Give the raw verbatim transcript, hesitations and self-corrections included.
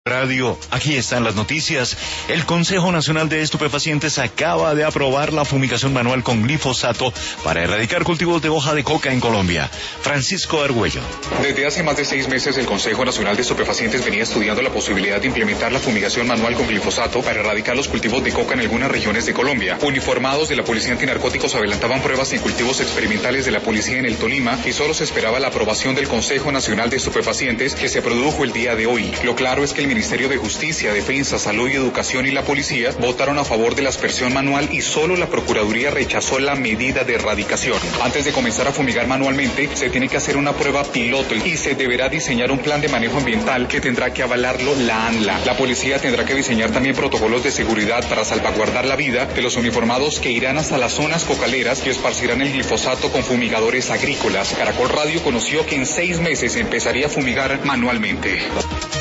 Radio, aquí están las noticias. El Consejo Nacional de Estupefacientes acaba de aprobar la fumigación manual con glifosato para erradicar cultivos de hoja de coca en Colombia. Francisco Argüello. Desde hace más de seis meses el Consejo Nacional de Estupefacientes venía estudiando la posibilidad de implementar la fumigación manual con glifosato para erradicar los cultivos de coca en algunas regiones de Colombia. Uniformados de la Policía Antinarcóticos adelantaban pruebas en cultivos experimentales de la policía en el Tolima y solo se esperaba la aprobación del Consejo Nacional de Estupefacientes, que se produjo el día de hoy. Lo claro es que el Ministerio de Justicia, Defensa, Salud y Educación y la Policía votaron a favor de la aspersión manual y solo la Procuraduría rechazó la medida de erradicación. Antes de comenzar a fumigar manualmente, se tiene que hacer una prueba piloto y se deberá diseñar un plan de manejo ambiental que tendrá que avalarlo la ANLA. La policía tendrá que diseñar también protocolos de seguridad para salvaguardar la vida de los uniformados que irán hasta las zonas cocaleras y esparcirán el glifosato con fumigadores agrícolas. Caracol Radio conoció que en seis meses empezaría a fumigar manualmente.